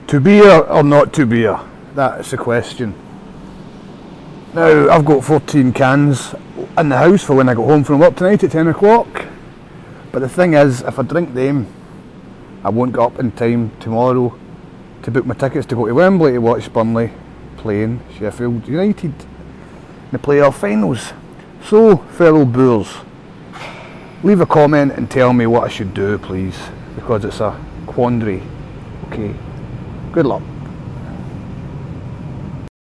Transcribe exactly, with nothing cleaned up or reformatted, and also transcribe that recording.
To beer or not to beer? That's the question. Now, I've got fourteen cans in the house for when I go home from work tonight at ten o'clock. But the thing is, if I drink them, I won't get up in time tomorrow to book my tickets to go to Wembley to watch Burnley playing Sheffield United in the playoff finals. So, fellow Boers, leave a comment and tell me what I should do, please, because it's a quandary. Okay, good luck.